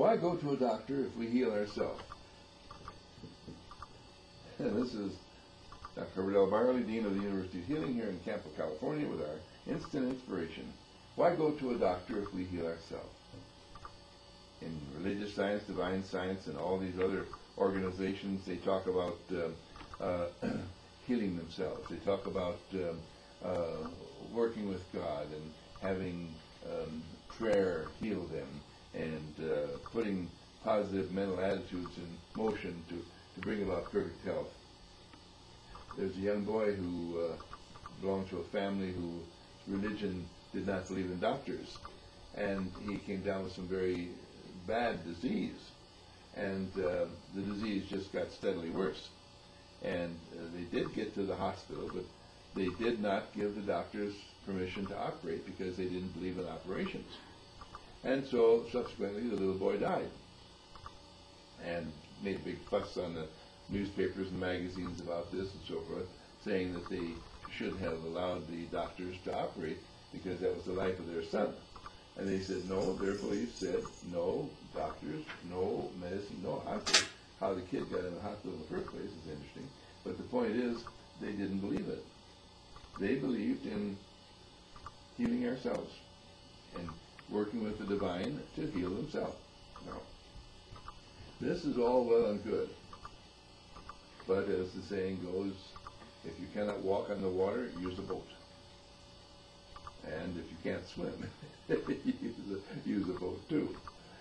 Why go to a doctor if we heal ourselves? And this is Dr. Riddell Barley, Dean of the University of Healing here in Campo, California, with our instant inspiration. Why go to a doctor if we heal ourselves? In religious science, divine science, and all these other organizations, they talk about healing themselves. They talk about working with God and having prayer heal them, and putting positive mental attitudes in motion to bring about perfect health. There's a young boy who belonged to a family whose religion did not believe in doctors, and he came down with some very bad disease, and the disease just got steadily worse. And they did get to the hospital, but they did not give the doctors permission to operate because they didn't believe in operations. And so subsequently the little boy died, and made a big fuss on the newspapers and magazines about this and so forth, saying that they should have allowed the doctors to operate because that was the life of their son. And they said no, their belief said no doctors, no medicine, no hospital. How the kid got in the hospital in the first place is interesting, but the point is they didn't believe it. They believed in healing ourselves and working with the divine to heal themselves. Now, this is all well and good, but as the saying goes, if you cannot walk on the water, use a boat. And if you can't swim, use a boat too.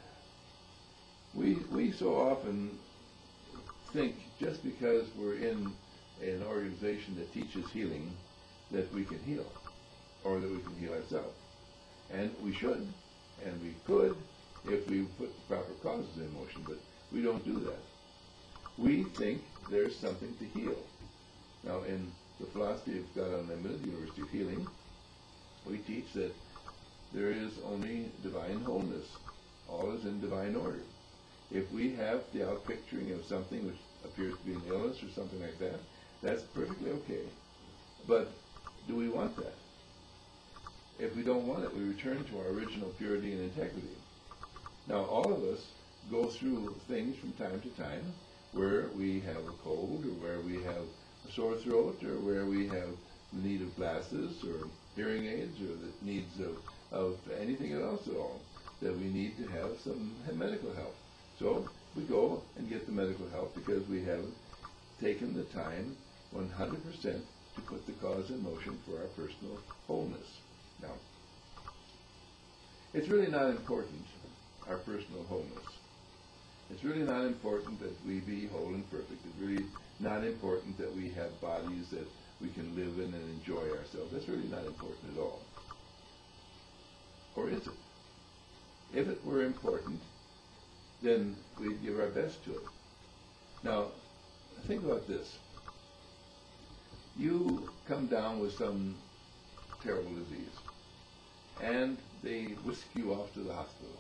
We so often think just because we're in an organization that teaches healing that we can heal, or that we can heal ourselves. And we should, and we could, if we put the proper causes in motion, but we don't do that. We think there's something to heal. Now, in the philosophy of God Unlimited, the University of Healing, we teach that there is only divine wholeness. All is in divine order. If we have the outpicturing of something which appears to be an illness or something like that, that's perfectly okay. But do we want that? If we don't want it, we return to our original purity and integrity. Now, all of us go through things from time to time where we have a cold, or where we have a sore throat, or where we have the need of glasses or hearing aids, or the needs of anything else at all, that we need to have some medical help. So we go and get the medical help because we have taken the time 100% to put the cause in motion for our personal wholeness. Now, it's really not important, our personal wholeness. It's really not important that we be whole and perfect. It's really not important that we have bodies that we can live in and enjoy ourselves. That's really not important at all. Or is it? If it were important, then we'd give our best to it. Now, think about this. You come down with some terrible disease, and they whisk you off to the hospital.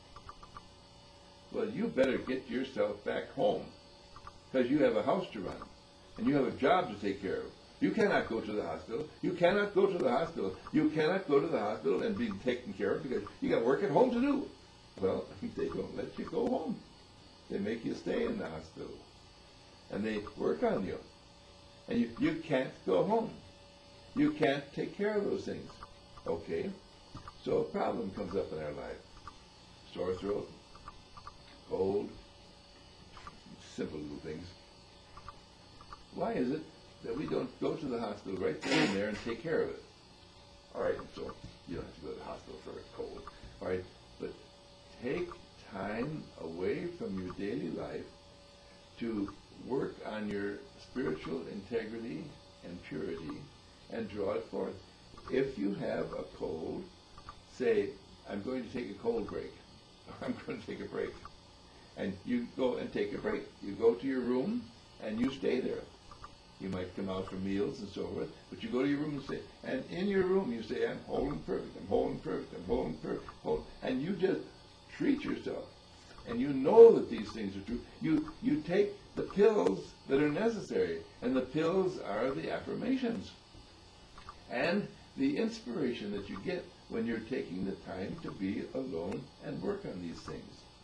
Well, you better get yourself back home, because you have a house to run, and you have a job to take care of. You cannot go to the hospital. You cannot go to the hospital. You cannot go to the hospital and be taken care of because you got work at home to do. Well, they don't let you go home. They make you stay in the hospital, and they work on you. And you can't go home. You can't take care of those things. Okay, so a problem comes up in our life. Sore throat, cold, simple little things. Why is it that we don't go to the hospital right then and there and take care of it? All right, so you don't have to go to the hospital for a cold. All right, but take time away from your daily life to work on your spiritual integrity and purity and draw it forth. If you have a cold, say, I'm going to take a cold break, or I'm going to take a break. And you go and take a break. You go to your room and you stay there. You might come out for meals and so forth, but you go to your room and say, and in your room you say, I'm whole and perfect, I'm whole and perfect, I'm whole and perfect, whole. And you just treat yourself. And you know that these things are true. You take the pills that are necessary, and the pills are the affirmations and the inspiration that you get when you're taking the time to be alone and work on these things.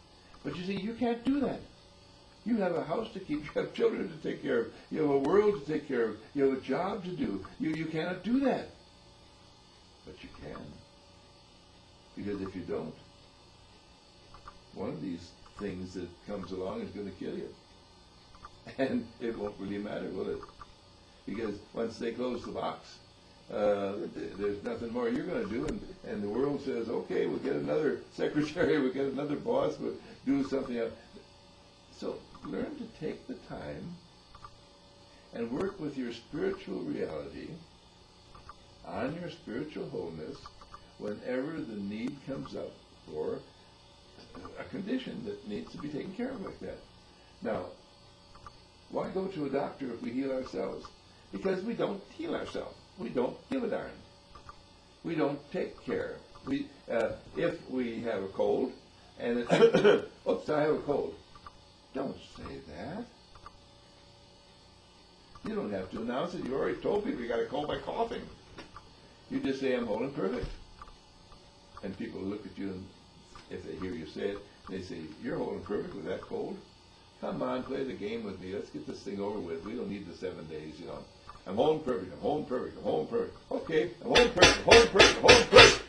But you see, you can't do that. You have a house to keep, you have children to take care of, you have a world to take care of, you have a job to do. You cannot do that. But you can. Because if you don't, one of these things that comes along is going to kill you. And it won't really matter, will it? Because once they close the box, there's nothing more you're going to do, and the world says, okay, we'll get another secretary, we'll get another boss, we'll do something else. So learn to take the time and work with your spiritual reality on your spiritual wholeness whenever the need comes up for a condition that needs to be taken care of like that. Now, why go to a doctor if we heal ourselves? Because we don't heal ourselves. We don't give a darn. We don't take care. If we have a cold, and oops, I have a cold. Don't say that. You don't have to announce it. You already told people you got a cold by coughing. You just say, I'm whole and perfect. And people look at you, and if they hear you say it, they say, you're whole and perfect with that cold? Come on, play the game with me. Let's get this thing over with. We don't need the 7 days, you know. I'm whole and perfect, I'm whole and perfect, I'm whole and perfect. Okay, I'm whole and perfect, I'm whole and perfect, I'm whole and perfect.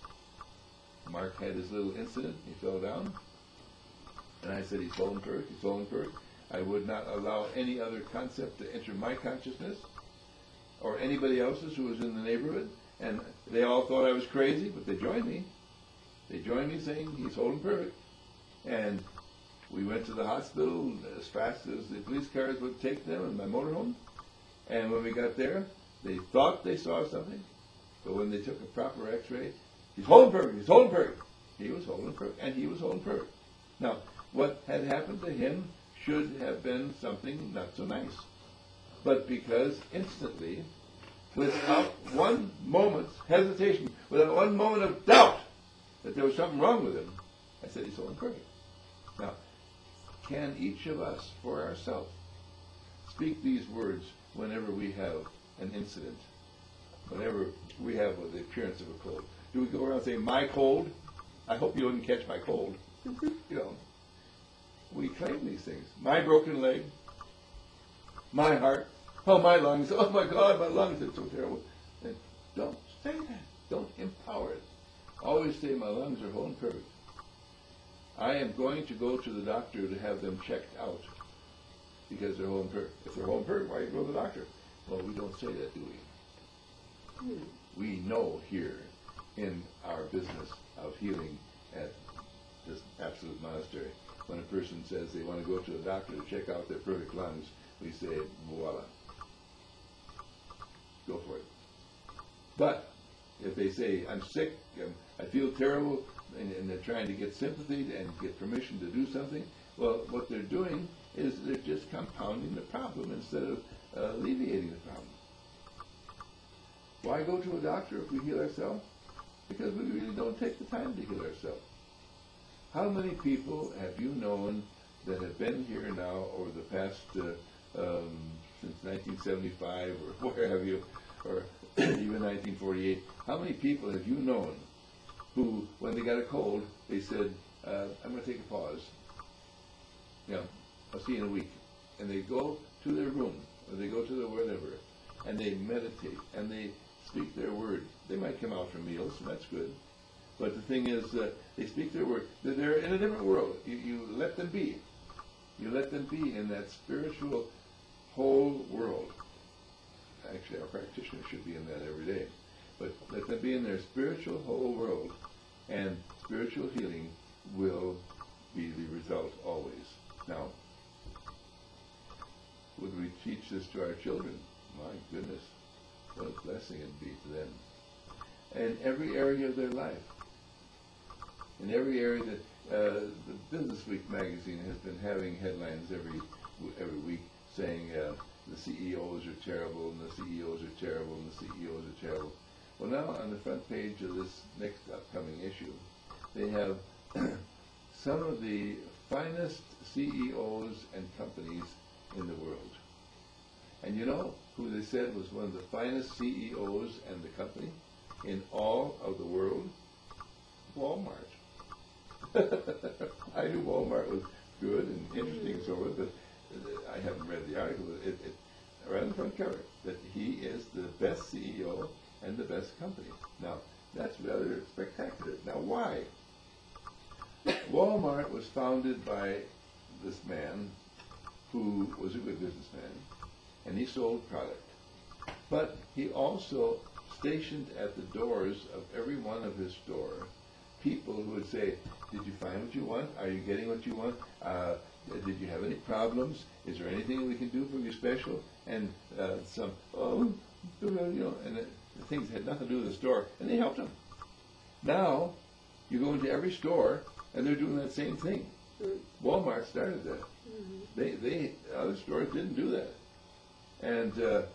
Mark had his little incident. He fell down. And I said, he's whole and perfect, he's whole and perfect. I would not allow any other concept to enter my consciousness or anybody else's who was in the neighborhood. And they all thought I was crazy, but they joined me. They joined me saying, he's whole and perfect. And we went to the hospital as fast as the police cars would take them in my motorhome. And when we got there, they thought they saw something, but when they took a proper x-ray, he's whole and perfect, he's whole and perfect. He was whole and perfect, and he was whole and perfect. Now, what had happened to him should have been something not so nice. But because instantly, without one moment's hesitation, without one moment of doubt that there was something wrong with him, I said, he's whole and perfect. Now, can each of us, for ourselves, speak these words whenever we have an incident, whenever we have the appearance of a cold? Do we go around saying, my cold? I hope you didn't catch my cold. You know, we claim these things. My broken leg, my heart, oh, my lungs, oh my God, my lungs, it's so terrible. And don't say that. Don't empower it. Always say, my lungs are whole and perfect. I am going to go to the doctor to have them checked out because they're whole and perfect. If they're whole and perfect, why do you go to the doctor? Well, we don't say that, do we? We know here in our business of healing at this absolute monastery, when a person says they want to go to a doctor to check out their perfect lungs, we say, voila. Go for it. But if they say, I'm sick, I feel terrible, and they're trying to get sympathy and get permission to do something, well, what they're doing is they're just compounding the problem instead of alleviating the problem. Why go to a doctor if we heal ourselves? Because we really don't take the time to heal ourselves. How many people have you known that have been here now over the past, since 1975 or where have you, or even 1948, how many people have you known who, when they got a cold, they said, I'm going to take a pause. I'll see you in a week. And they go to their room, or they go to the whatever, and they meditate, and they speak their word. They might come out for meals, and that's good. But the thing is, they speak their word. They're in a different world. You let them be. You let them be in that spiritual whole world. Actually, our practitioners should be in that every day. But let them be in their spiritual whole world, and spiritual healing will be the result always. Now, would we teach this to our children? My goodness, what a blessing it'd be to them. In every area of their life. In every area that the Business Week magazine has been having headlines every week saying the CEOs are terrible, and the CEOs are terrible, and the CEOs are terrible. Well, now on the front page of this next upcoming issue, they have some of the finest CEOs and companies in the world. And you know who they said was one of the finest CEOs and the company in all of the world? Walmart. I I knew Walmart was good and interesting and so forth, but I haven't read the article. It right on the front cover that he is the best CEO and the best company. Now that's rather spectacular. Now why? Walmart was founded by this man who was a good businessman, and he sold product. But he also stationed at the doors of every one of his store people who would say, did you find what you want? Are you getting what you want? Did you have any problems? Is there anything we can do for you special? And and things had nothing to do with the store, and they helped him. Now, you go into every store, and they're doing that same thing. Walmart started that. They other stores didn't do that. And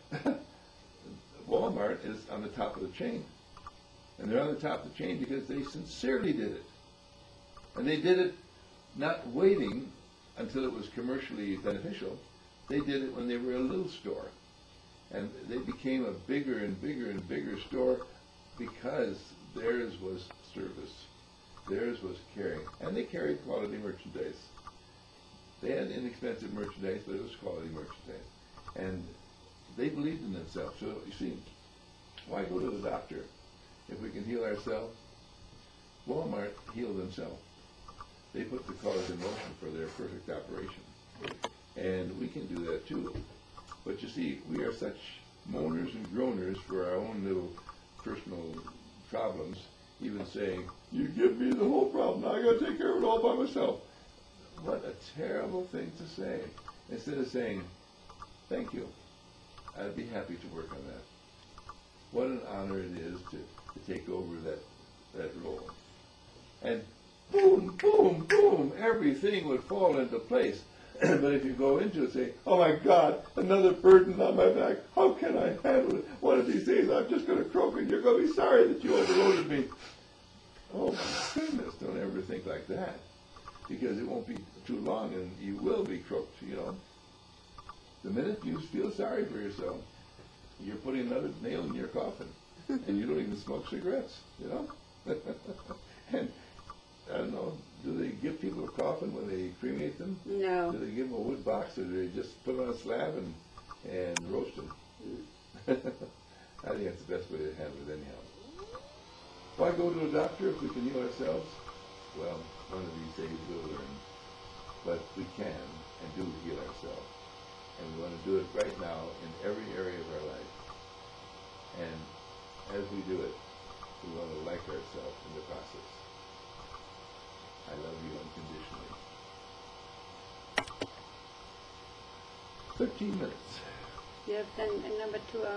Walmart is on the top of the chain. And they're on the top of the chain because they sincerely did it. And they did it not waiting until it was commercially beneficial. They did it when they were a little store. And they became a bigger and bigger and bigger store because theirs was service. Theirs was caring. And they carried quality merchandise. They had inexpensive merchandise, but it was quality merchandise. And they believed in themselves. So, you see, why go to the doctor if we can heal ourselves? Walmart healed themselves. They put the cause in motion for their perfect operation. And we can do that too. But you see, we are such moaners and groaners for our own little personal problems, even saying, you give me the whole problem, now I got to take care of it all by myself. What a terrible thing to say. Instead of saying, thank you, I'd be happy to work on that. What an honor it is to take over that role. And boom, boom, boom, everything would fall into place. But if you go into it and say, oh my God, another burden on my back, how can I handle it? One of these days I'm just going to croak and you're going to be sorry that you overloaded me. Oh my goodness, don't ever think like that. Because it won't be too long and you will be croaked, you know. The minute you feel sorry for yourself, you're putting another nail in your coffin. And you don't even smoke cigarettes, you know. And I don't know, do they give people a coffin when they cremate them? No. Do they give them a wood box, or do they just put them on a slab and roast them? I think that's the best way to handle it anyhow. Why go to a doctor if we can heal ourselves? Well, one of these days we'll learn. But we can and do heal ourselves. And we want to do it right now in every area of our life. And as we do it, we want to like ourselves in the process. I love you unconditionally. 13 minutes. You have done number 2 hours.